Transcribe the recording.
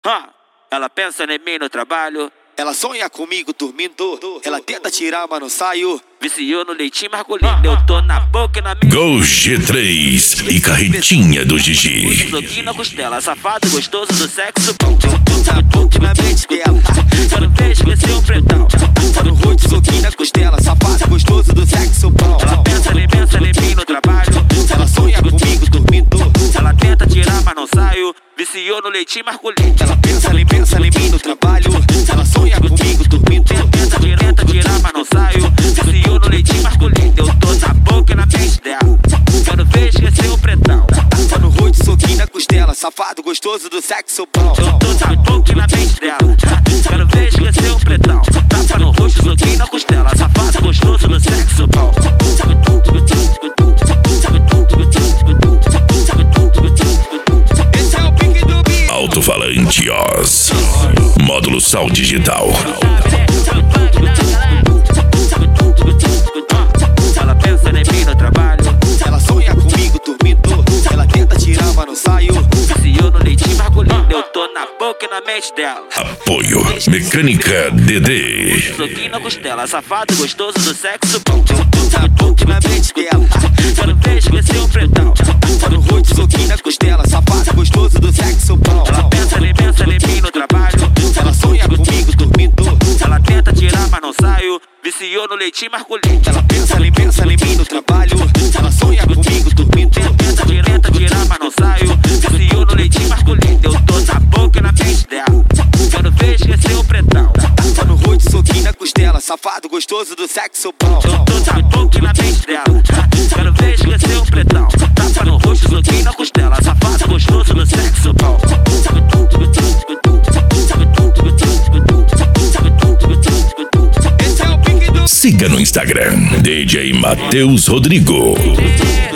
Ela pensa em mim no trabalho. Ela sonha comigo dormindo. Ela tenta tirar, mas não saio. Viciou no leitinho masculino. Eu tô na boca e na minha. Gol G3 e carretinha do Gigi. Soquinho na costela, safado, gostoso do sexo. Tá na boca e na mente dela. Quero ver esquecer o pretão. Tá no rosto, soquinho na costela. Safado, gostoso do sexo bom. Ela pensa em mim no trabalho. Ela sonha comigo dormindo. Ela tenta tirar, mas não saio. Viciou no leitinho masculino. Ela pensa em mim no trabalho. Ela sonha comigo dormindo. Tenta tirar, mas não saio. Viciou no leitinho masculino. Eu tô na boca e na mente dela. Quero ver esquecer o pretão. Tá no rosto, soquinho na costela. Safado, gostoso do sexo bom. Eu tô na boca e na mente dela. Quero ver esquecer o pretão. Tapa no rosto, soquinho na costela. Safado, gostoso do sexo bom. Alto-falante Oz. Módulo Sal Digital. Ela pensa em mim no trabalho. Ela sonha comigo dormindo. Ela tenta tirar, mas não saio. Viciou no leitinho masculino. Eu tô na boca e na mente dela. Apoio Mecânica DD. Soquinho na costela, safado, gostoso do sexo bom. Tá na boca e na mente dela. Quero ver esquecer o pretão. Tá no rosto, soquinho na costela. Safado, gostoso do sexo bom. Ela pensa em mim no trabalho. Ela sonha comigo dormindo. Ela tenta tirar, mas não saio. Viciou no leitinho masculino. Ela pensa em mim no trabalho. Ela sonha comigo dormindo. Tenta tirar, mas não saio. Viciou no leitinho masculino. Eu tô na boca e na mente dela. Quero ver esquecer o pretão. Tá no rosto, soquinho na costela. Safado, gostoso do sexo bom. Eu tô na boca e na mente dela. Quero ver esquecer o pretão. Tapa no rosto, soquinho na costela. Safado, gostoso do sexo bom. Esse é o pique do... Siga no Instagram DJ Matheus Rodrigo.